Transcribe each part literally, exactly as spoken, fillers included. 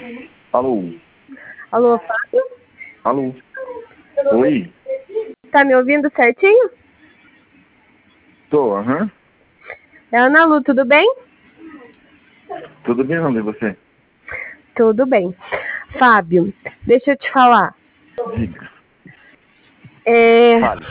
Alô? Alô, Fábio? Alô? Oi? Tá me ouvindo certinho? Tô, aham. É a Ana Lu, tudo bem? Tudo bem, Ana, e você? Tudo bem. Fábio, deixa eu te falar. Diga. É... Fale.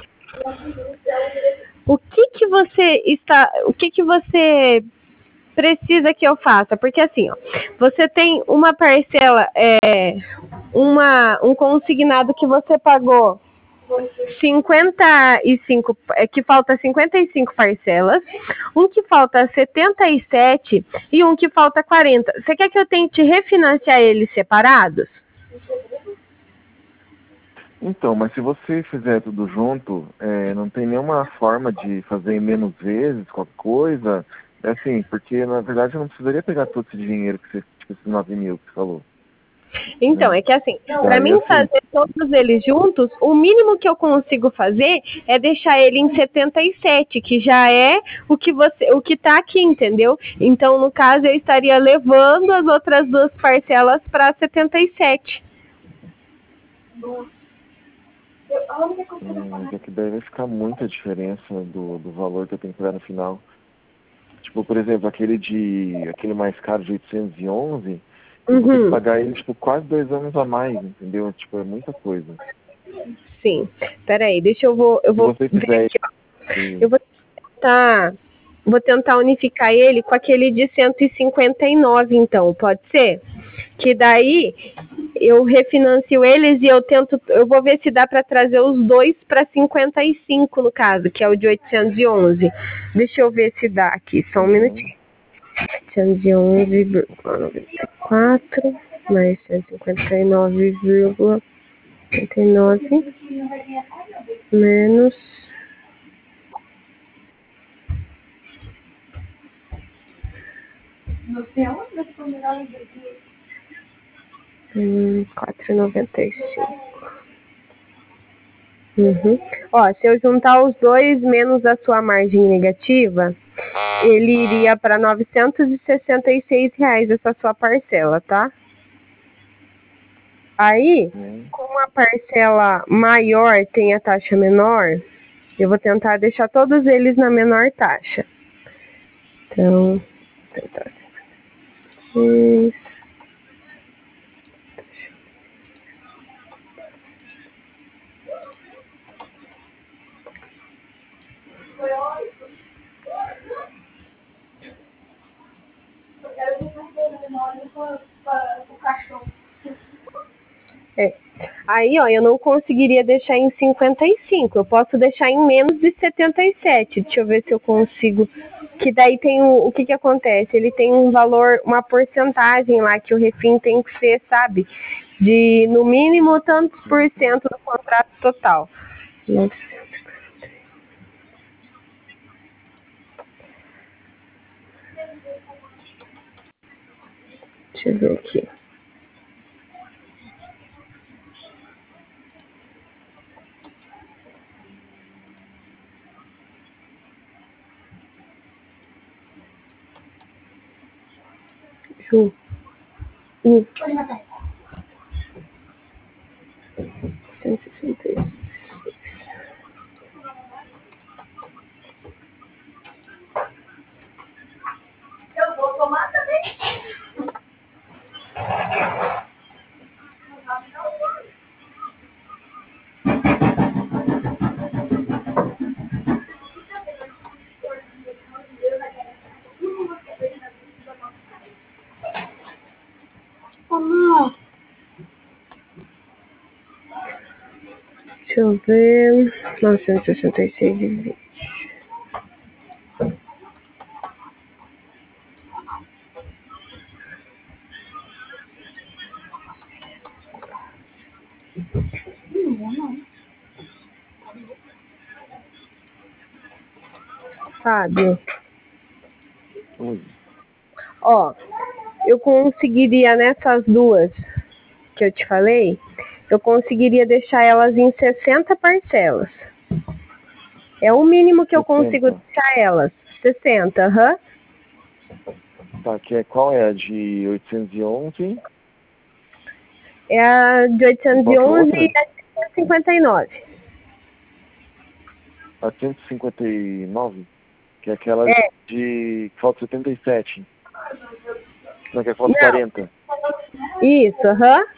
O que que você está... O que que você precisa que eu faça? Porque assim, ó, você tem uma parcela, é, uma, um consignado que você pagou cinquenta e cinco, é, que falta cinquenta e cinco parcelas, um que falta setenta e sete e um que falta quarenta. Você quer que eu tente refinanciar eles separados? Então, mas se você fizer tudo junto, é, não tem nenhuma forma de fazer em menos vezes, qualquer coisa, é assim, porque na verdade eu não precisaria pegar todo esse dinheiro que você, tipo, esses nove mil que você falou. Então, Né? é que assim, para Daí mim assim, fazer todos eles juntos, o mínimo que eu consigo fazer é deixar ele em setenta e sete, que já é o que você, o que tá aqui, entendeu? Então, no caso, eu estaria levando as outras duas parcelas para setenta e sete. hum, é que daí vai ficar muita diferença do, do valor que eu tenho que dar no final. Tipo, por exemplo, aquele de. aquele mais caro de oitocentos e onze, eu vou ter que Uhum. pagar ele, tipo, quase dois anos a mais, entendeu? Tipo, é muita coisa. Sim. Peraí, deixa eu vou, eu Se vou você ver fizer aqui, ó. esse. Eu vou tentar, vou tentar unificar ele com aquele de cento e cinquenta e nove, então, pode ser? Que daí eu refinancio eles e eu tento, eu vou ver se dá para trazer os dois para cinquenta e cinco no caso, que é o de oitocentos e onze. Deixa eu ver se dá aqui, só um Uhum. minutinho. oitocentos e onze vírgula noventa e quatro mais cento e cinquenta e nove vírgula oitenta e nove menos hum, quatro vírgula noventa e cinco. Uhum. Ó, se eu juntar os dois menos a sua margem negativa, ele iria para novecentos e sessenta e seis reais essa sua parcela, tá? Aí, Uhum. como a parcela maior tem a taxa menor, eu vou tentar deixar todos eles na menor taxa. Então, tentar. Hum, É. Aí, ó, eu não conseguiria deixar em cinquenta e cinco. Eu posso deixar em menos de setenta e sete. Deixa eu ver se eu consigo. Que daí tem o, o que que acontece? Ele tem um valor, uma porcentagem lá que o refim tem que ser, sabe? De no mínimo tantos por cento do contrato total. Deixa eu ver aqui. Ju. Ju. cento e sessenta e seis. Deixa eu ver. novecentos e sessenta e seis e vinte. Fábio, Oi. ó, eu conseguiria nessas duas que eu te falei, eu conseguiria deixar elas em sessenta parcelas. É o mínimo que eu consigo sessenta. deixar elas. sessenta, aham. Tá, que é, qual é a de oitocentos e onze? É a de oitocentos e onze e a de cento e cinquenta e nove. A cento e cinquenta e nove? Que é aquela É. de que falta setenta e sete. Não, que é falta Não. quarenta. Isso, aham. Uhum.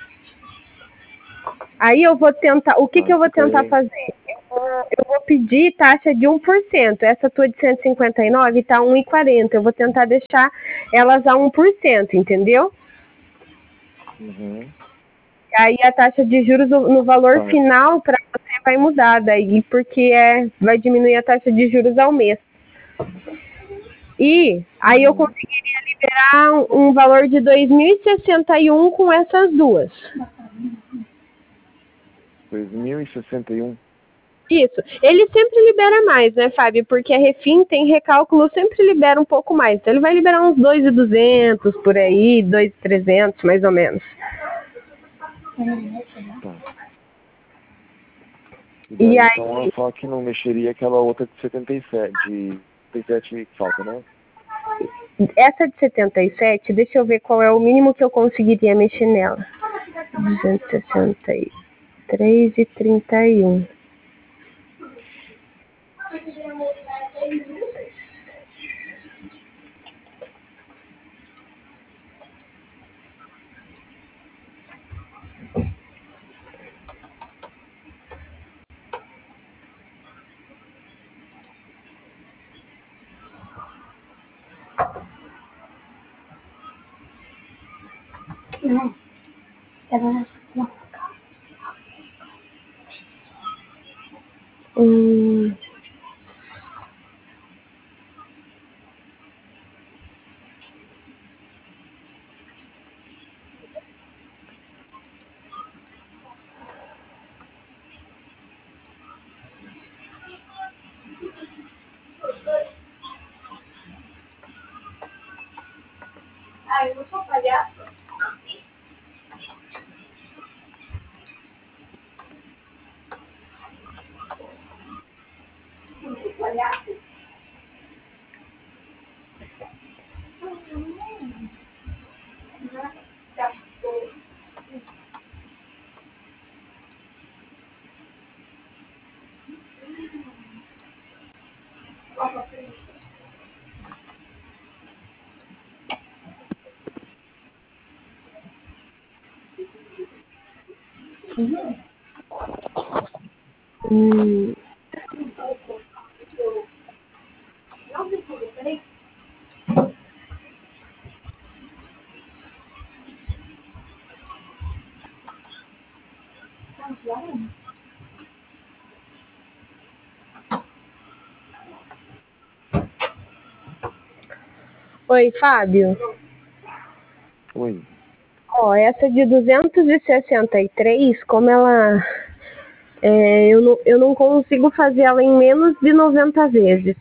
Aí eu vou tentar, o que Ah, que eu vou tentar aí. fazer? Eu vou, eu vou pedir taxa de um por cento. Essa tua de cento e cinquenta e nove está um vírgula quarenta. Eu vou tentar deixar elas a um por cento, entendeu? Uhum. Aí a taxa de juros no, no valor Tá. final para você vai mudar daí, porque é, vai diminuir a taxa de juros ao mês. E aí eu Uhum. conseguiria liberar um, um valor de dois mil e sessenta e um com essas duas. dois mil e sessenta e um. Isso. Ele sempre libera mais, né, Fábio? Porque a Refin tem recálculo, sempre libera um pouco mais. Então ele vai liberar uns dois mil e duzentos por aí, dois mil e trezentos mais ou menos. Tá. E daí E aí, então eu só que não mexeria aquela outra de setenta e sete, de setenta e sete que falta, né? essa de setenta e sete, deixa eu ver qual é o mínimo que eu conseguiria mexer nela. duzentos e sessenta e três e trinta e um. Não. Ela não. Hum. Ah, eu não sou palhaço. Não sou palhaço. Hum. Oi, Fábio. Oi. Ó, essa de duzentos e sessenta e três, como ela... É, eu, não, eu não consigo fazer ela em menos de noventa vezes.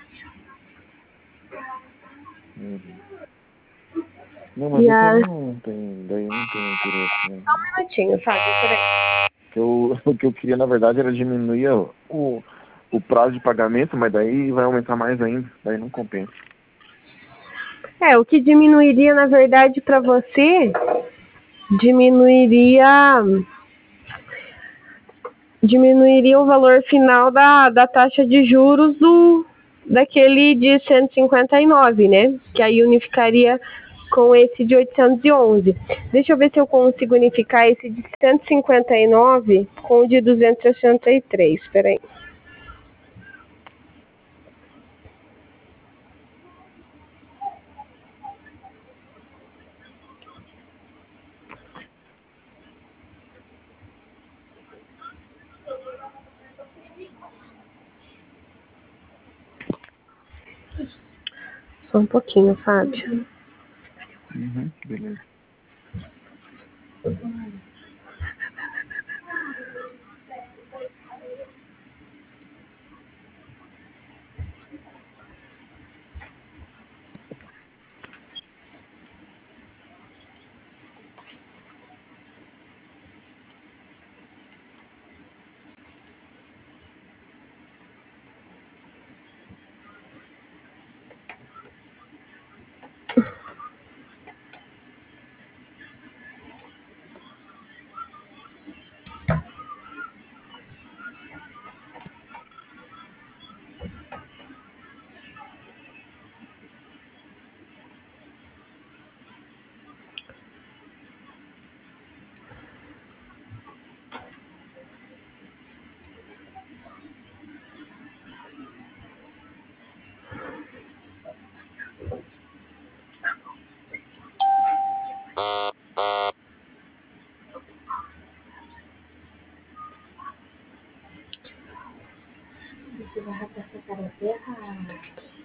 Uhum. Não, mas E eu a... também não tenho, daí não tenho interesse, né? Só um minutinho, Fábio, peraí. Que eu, o que eu queria, na verdade, era diminuir o, o prazo de pagamento, mas daí vai aumentar mais ainda, daí não compensa. É, o que diminuiria, na verdade, para você, diminuiria diminuiria o valor final da, da taxa de juros do daquele de cento e cinquenta e nove, né? Que aí unificaria com esse de oitocentos e onze. Deixa eu ver se eu consigo unificar esse de cento e cinquenta e nove com o de duzentos e sessenta e três. Espera aí. Só um pouquinho, Fábio. Uhum, beleza. vai rapar essa cara errada.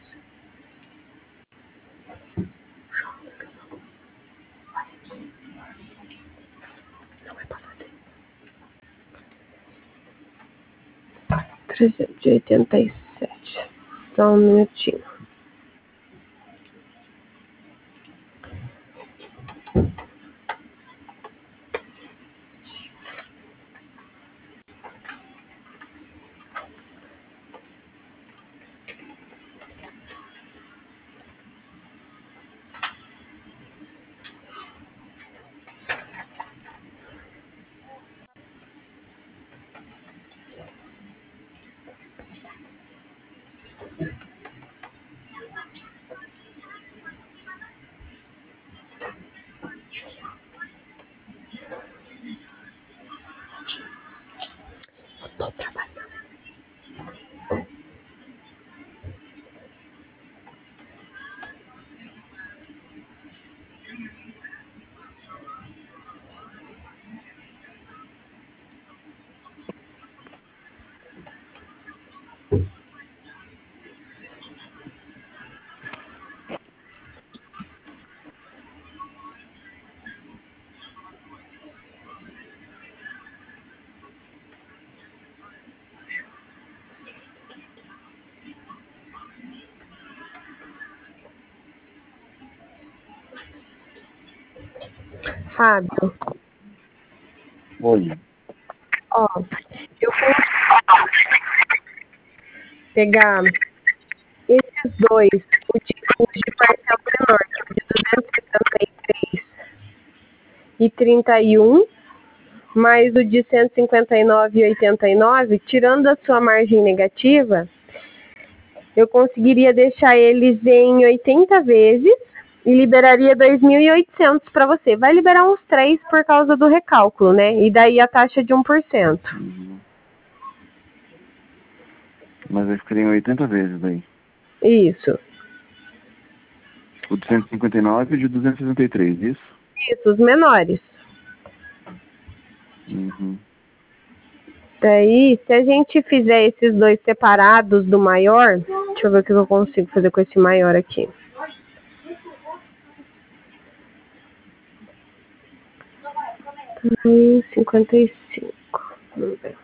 Não vai passar dele. trezentos e oitenta e sete. Só um minutinho. Tô trabalhando. Fábio, Oi. ó, eu vou pegar esses dois, o de, o de parcela menor, que é o de duzentos e setenta e três e trinta e um, mais o de cento e cinquenta e nove e oitenta e nove, tirando a sua margem negativa, eu conseguiria deixar eles em oitenta vezes e liberaria dois mil e oitocentos para você. Vai liberar uns três por causa do recálculo, né? E daí a taxa de um por cento. Uhum. Mas eu ficaria em oitenta vezes daí. Isso. O de cento e cinquenta e nove e o de duzentos e sessenta e três, isso? Isso, os menores. Uhum. Daí, se a gente fizer esses dois separados do maior, deixa eu ver o que eu consigo fazer com esse maior aqui. Hum, cinquenta e cinco. Vamos ver.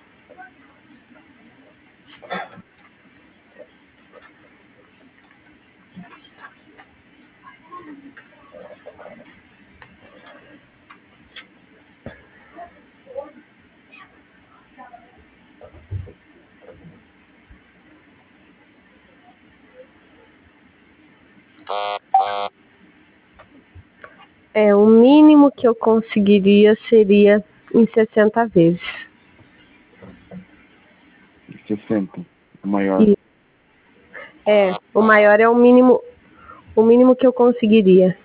É, o mínimo que eu conseguiria seria em sessenta vezes. sessenta, o maior. E, é, o maior é o mínimo, o mínimo que eu conseguiria.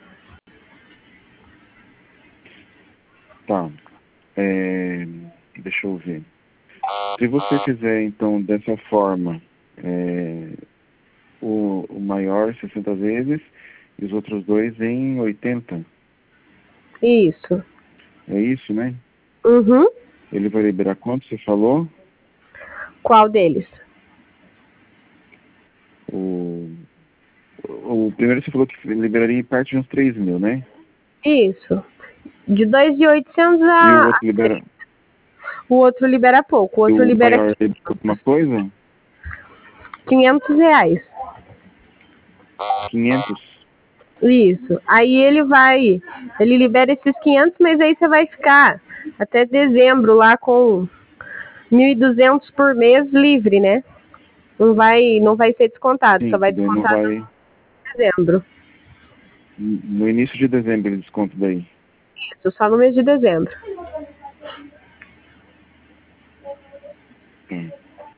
Tá. É, deixa eu ver. Se você fizer, então, dessa forma, é, o, o maior sessenta vezes e os outros dois em oitenta. Isso. É isso, né? Uhum. Ele vai liberar quanto, você falou? Qual deles? O, o primeiro você falou que liberaria em parte de uns três mil, né? Isso. De dois mil e oitocentos E o a... outro libera... O outro libera pouco. O outro o libera maior libera alguma coisa? quinhentos reais. quinhentos? Isso. Aí ele vai... Ele libera esses quinhentos, mas aí você vai ficar até dezembro lá com mil e duzentos por mês livre, né? Não vai, não vai ser descontado. Sim, Só vai daí não descontar vai... em dezembro. No início de dezembro ele desconta daí. Isso, só no mês de dezembro. Hum.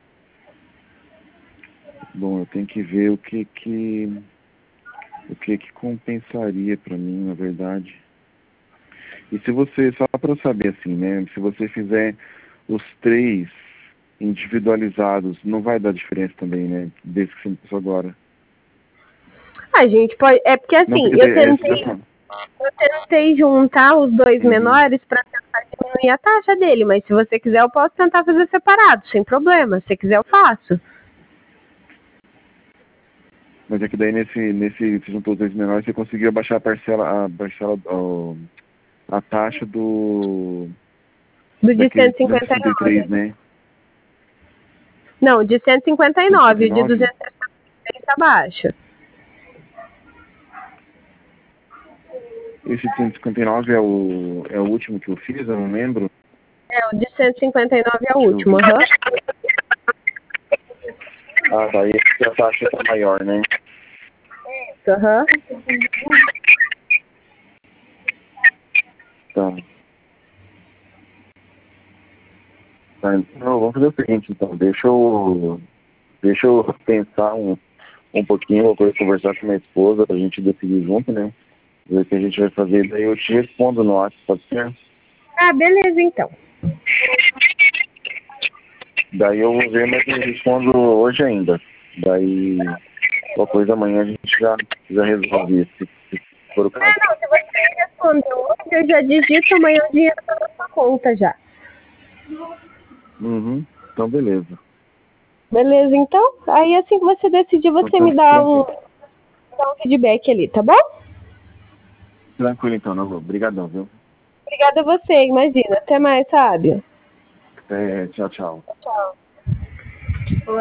Bom, eu tenho que ver o que que... O que que compensaria pra mim, na verdade. E se você, só para saber assim, né? Se você fizer os três individualizados, não vai dar diferença também, né? Desse que você começou agora. A gente pode... É porque assim, Não, porque eu daí, tentei... essa... Eu tentei juntar os dois Uhum. menores para tentar diminuir a taxa dele, mas se você quiser eu posso tentar fazer separado, sem problema. Se você quiser eu faço. Mas é que daí nesse, nesse, se juntou os dois menores, você conseguiu abaixar a parcela, a parcela, a, a taxa do... Do de daquele cento e cinquenta e nove. três, né? Não, de cento e cinquenta e nove, cento e cinquenta e nove? o de duzentos e sessenta tá baixo. Esse de cento e cinquenta e nove é o, é o último que eu fiz, eu não lembro. É, o de cento e cinquenta e nove é o último, aham. Ah, tá, esse a taxa tá maior, né? Aham. Tá. Tá, não, vamos fazer o seguinte, então, deixa eu, deixa eu pensar um, um pouquinho, vou poder conversar com minha esposa pra gente decidir junto, né? Ver o que a gente vai fazer, daí eu te respondo no WhatsApp, pode ser? Ah, beleza, então. Daí eu vou ver, mas eu respondo hoje ainda. Daí, qualquer coisa amanhã a gente já, já resolve isso, se for o caso. Ah, não, se você responder hoje, eu já digito amanhã o dinheiro tá na sua conta já. Uhum, então beleza. Beleza, então? Aí assim que você decidir, você Então, me dá tá um, tranquilo. dá um feedback ali, tá bom? Tranquilo então, Nalu. Obrigadão, viu? Obrigada a você, imagina. Até mais, Fábio. É, tchau, tchau. Tchau.